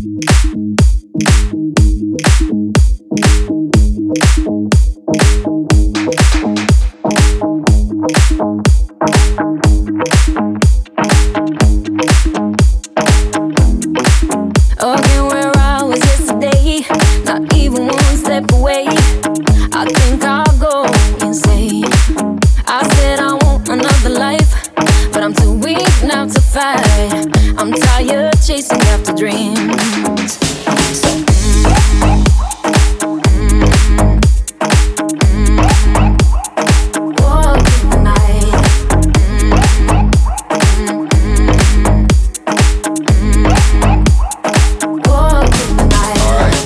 Again, where I was yesterday, not even one step away. I think I'll go insane. I said I want another life, but I'm too weak now to fight. I'm tired chasing after dreams. So, walk in the night. Walk in the night.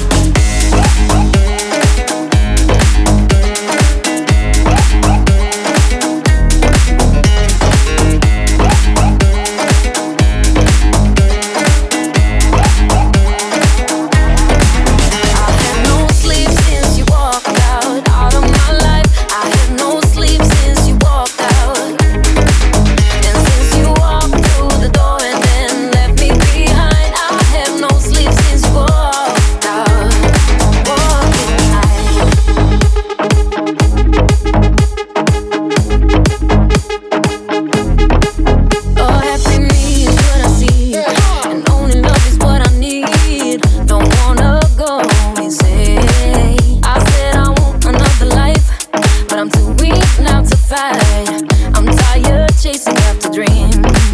I'm tired chasing after dreams.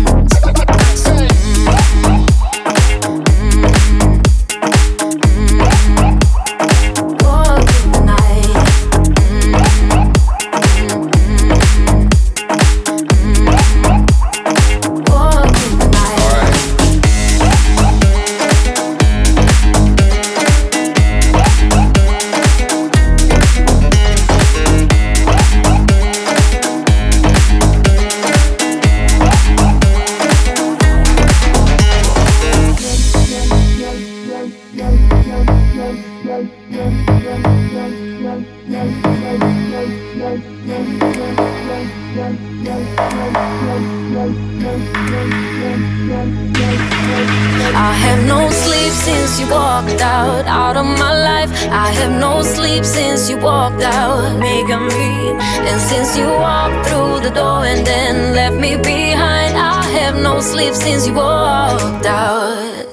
Walk in the night. Walk in the night. I have no sleep since you walked out of my life. I have no sleep since you walked out, making me. And since you walked through the door and then left me behind, I have no sleep since you walked out.